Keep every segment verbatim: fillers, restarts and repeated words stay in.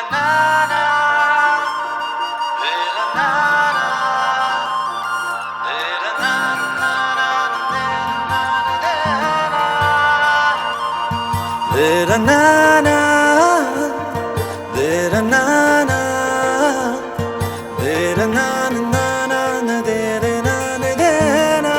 Dera na na, dera na na, dera na na na na, dera na na dera.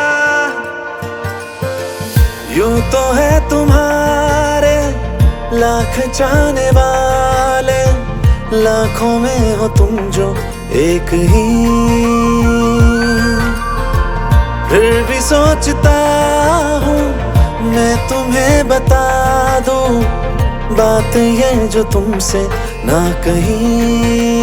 यूं तो है तुम्हारे लाख चाहने वाले, लाखों में हो तुम जो एक ही। फिर भी सोचता हूँ मैं तुम्हें बता दूं बात ये जो तुमसे ना कही।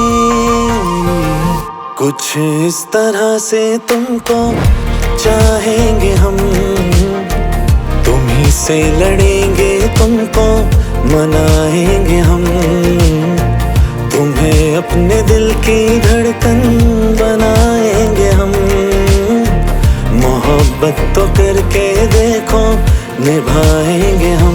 कुछ इस तरह से तुमको चाहेंगे हम, तुम्हीं से लड़ेंगे तुमको मनाएंगे हम। तुम्हें अपने दिल की धड़कन बनाएंगे हम। मोहब्बत तो करके देखो निभाएंगे हम।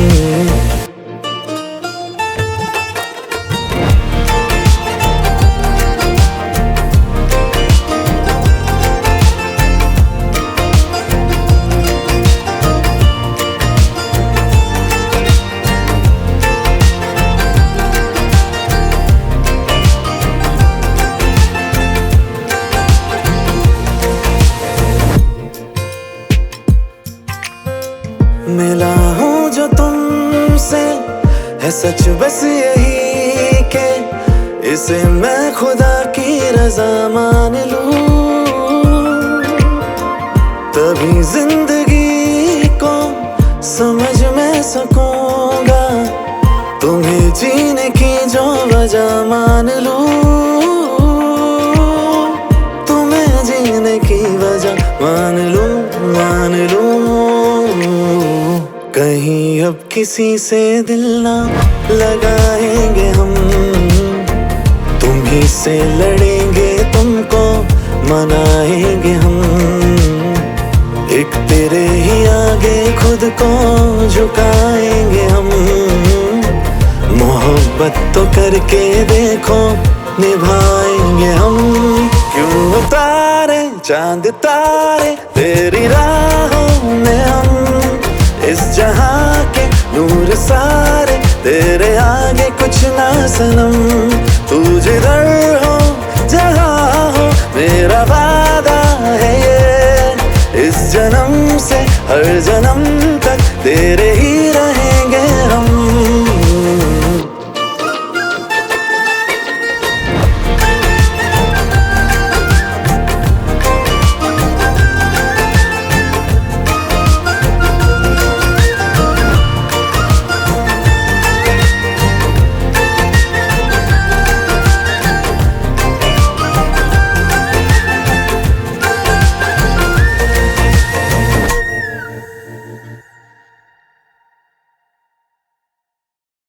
मिला हूँ जो तुमसे है सच बस यही के इसे मैं खुदा की रजा मान लूं। तभी जिंदगी को समझ में सकूंगा, तुम्हें जीने की जो वजह मान लूं। तुम्हें जीने की वजह मान लूं, मान लूं। कहीं अब किसी से दिल ना लगाएंगे हम, तुम्हीं से लड़ेंगे तुमको मनाएंगे हम। एक तेरे ही आगे खुद को झुकाएंगे हम। मोहब्बत तो करके देखो निभाएंगे हम। क्यों उतारे चांद तारे तेरी राहों में हम, इस जहां के नूर सारे तेरे आगे कुछ ना सनम। तू जिधर हो जहां हो मेरा वादा है ये, इस जन्म से हर जन्म तक तेरे ही रहे